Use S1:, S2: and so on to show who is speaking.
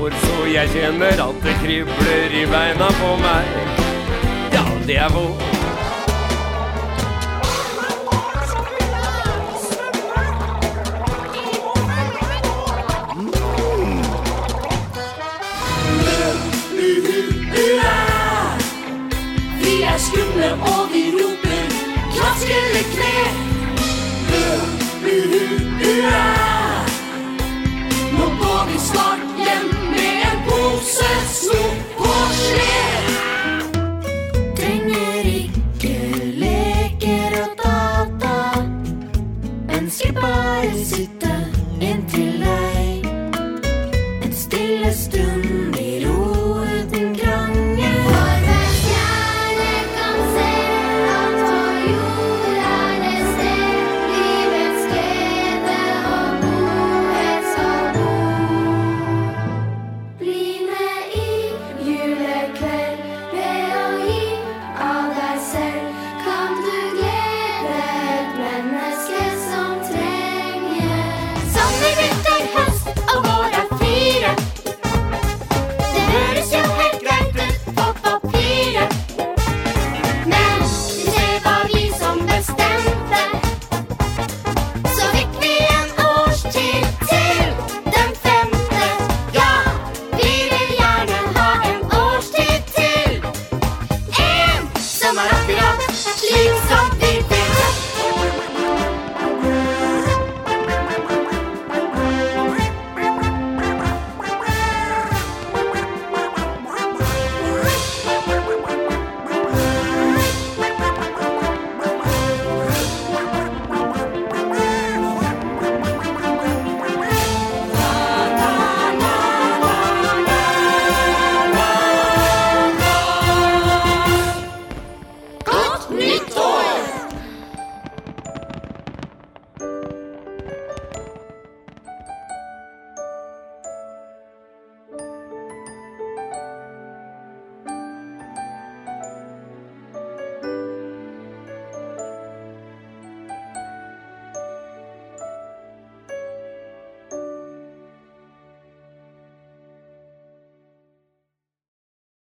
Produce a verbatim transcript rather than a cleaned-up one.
S1: år, så jeg kjenner at det kribler i beina på meg. Ja, det er vår.
S2: Vi er skumle og vi roper klask eller kne. Ua, nå går vi snart hjem med en pose snop på sled. Trenger ikke leker og data, ønsker bare sitt